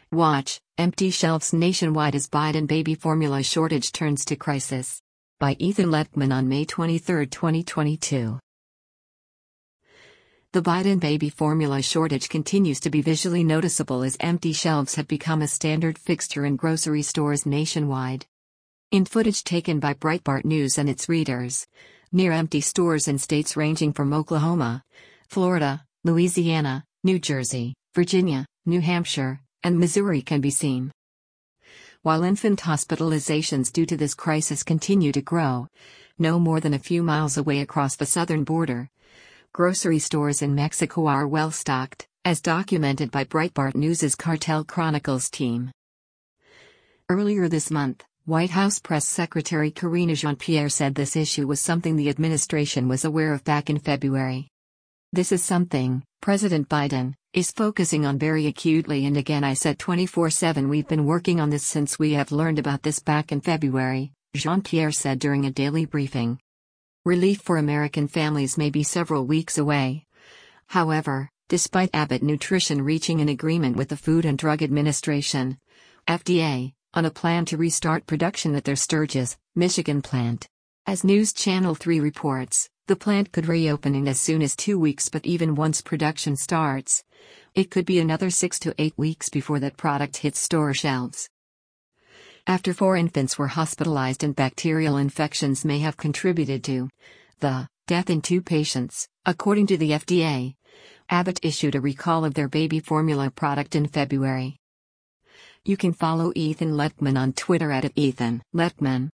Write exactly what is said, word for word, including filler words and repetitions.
Watch, empty shelves nationwide as Biden baby formula shortage turns to crisis. By Ethan Lettman on May twenty-third, twenty twenty-two. The Biden baby formula shortage continues to be visually noticeable as empty shelves have become a standard fixture in grocery stores nationwide. In footage taken by Breitbart News and its readers, near empty stores in states ranging from Oklahoma, Florida, Louisiana, New Jersey, Virginia, New Hampshire, and Missouri can be seen. While infant hospitalizations due to this crisis continue to grow, no more than a few miles away across the southern border, grocery stores in Mexico are well stocked, as documented by Breitbart News' Cartel Chronicles team. Earlier this month, White House Press Secretary Karine Jean-Pierre said this issue was something the administration was aware of back in February. "This is something President Biden is focusing on very acutely, and again I said twenty-four seven we've been working on this since we have learned about this back in February," Jean-Pierre said during a daily briefing. Relief for American families may be several weeks away. However, despite Abbott Nutrition reaching an agreement with the Food and Drug Administration, F D A, on a plan to restart production at their Sturgis, Michigan plant. As News Channel three reports, the plant could reopen in as soon as two weeks, but even once production starts, it could be another six to eight weeks before that product hits store shelves. After four infants were hospitalized and bacterial infections may have contributed to the death in two patients, according to the F D A, Abbott issued a recall of their baby formula product in February. You can follow Ethan Lettman on Twitter at Ethan Lettman.